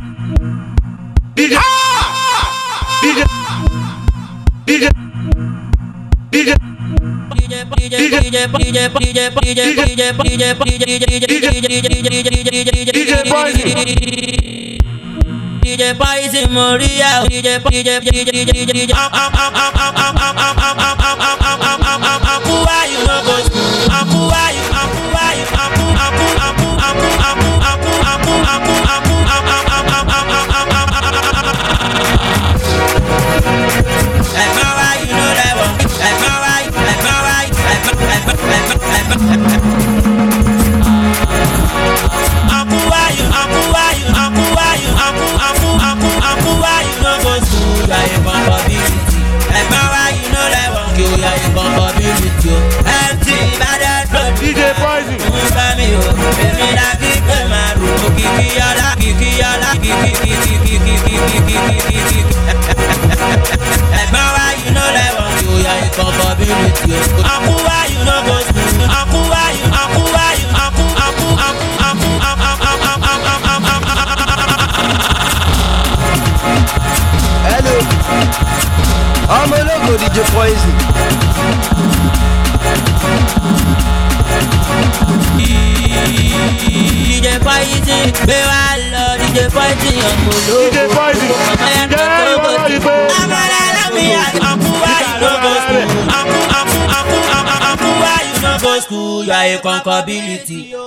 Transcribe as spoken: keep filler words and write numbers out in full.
DJ DJ DJ DJ DJ Poison Moria, DJ DJ DJ DJ am am am am am am am am am am am am am am am am am who are you no go school? Am who are you? Am who are you? Am who am who am who am who am who am who am who am who am who am am am am am am am am. Like my wife, you know that one. Like my wife, like my wife, like my like my like my like my. Am who are you? Am who are you? Am who are you? Am who am who am who am who are you? No go school, you are a vulnerability. Like my wife, you know that one. You are a vulnerability. Empty, bad as blood. D J Poison. Baby, la kiki maru, kiki ala, kiki ala, kiki kiki kiki kiki kiki kiki. Like my wife, you know that one. You are a vulnerability. Am who are you? No go school. Am who are you? Am who are you? Am who am who am who am who am am am am am am am am. Hello, I'm a logo D J Poison. D J Poison, be wallo. D J Poison, I'm a logo. D J Poison. I'm a I'm who are you? No go school. I'm who I'm who I'm who I'm who are you? No go school. You are a conquerability.